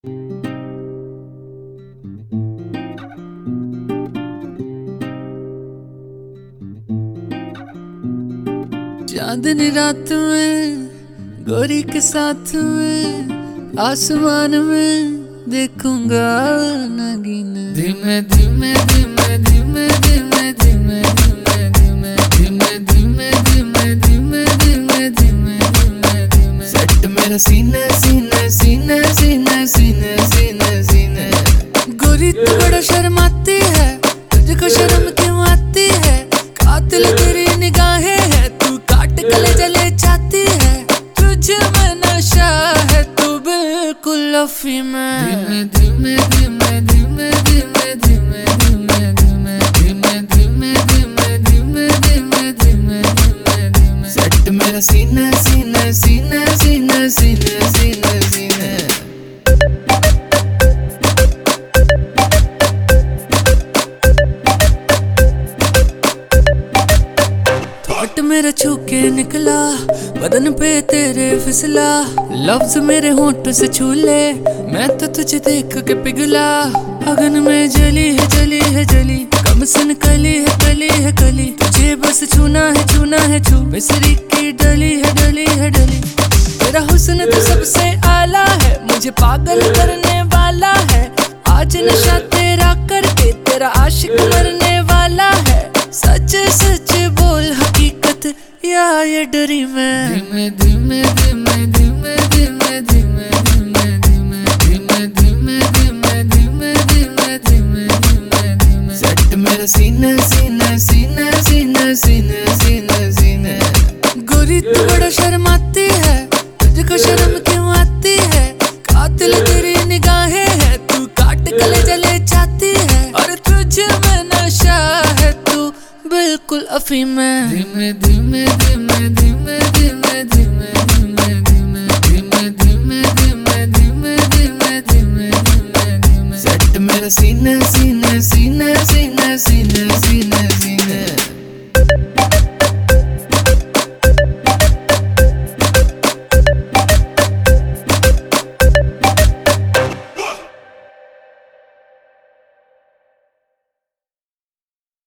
चांदनी रात में गोरी के साथ में आसमान में देखूंगा नगीना। धीमे धीमे धीमे धीमे धीमे धीमे धीमे धीमे धीमे धीमे धीमे धीमे धीमे धीमे धीमे सेट मेरा सीने सीने सीने सीने सीने सीने सीने। गोरी तू बड़ा शर्माती है, तुझको शर्म क्यों आती है? कातिल तेरी निगाहें है, तू काट गले जले जाती है। तुझे में नशा है, तू बिल्कुल अफीम है। धीमे धीमे धीमे धीमे धीमे धीमे धीमे धीमे धीमे धीमे धीमे धीमे धीमे धीमे धीमे धीमे सेट मेरा सीने सीने सीने सीने सीने सीने सीने। थॉट मेरा छू के निकला, बदन पे तेरे फिसला। लफ्ज मेरे होंठ से छू ले, मैं तो तुझे देख के पिघला। अगन में जली है जली है जली, कम सुन कली है कली है कली। तुझे बस छूना है छू, मिसरी की डली है डली है डली। तेरा हुस्न तो सबसे आला है, मुझे पागल करने वाला है। आज नशा तेरा करके तेरा आशिक मरने वाला है। सच सच बोल हकीकत या ये डरी मैं। धीमे धीमे धीमे धीमे धीमे धीमे धीमे धीमे धीमे धीमे धीमे धीमे धीमे धीमे धीमे धीमे सेट मेरा सीने सीने सीने सीने सीने सीने सीने। गोरी तू बड़ा शर्माती है, तुझको शर्म क्यों आती है? कातिल तेरी निगाहें है, तू काट गले जले जाती है। और तुझे में नशा है, तू बिल्कुल अफीम है। धीमे धीमे धीमे धीमे धीमे धीमे धीमे धीमे धीमे धीमे धीमे धीमे धीमे धीमे धीमे धीमे सेट मेरा सीने सीने सीने सीने सीने सीने सीने।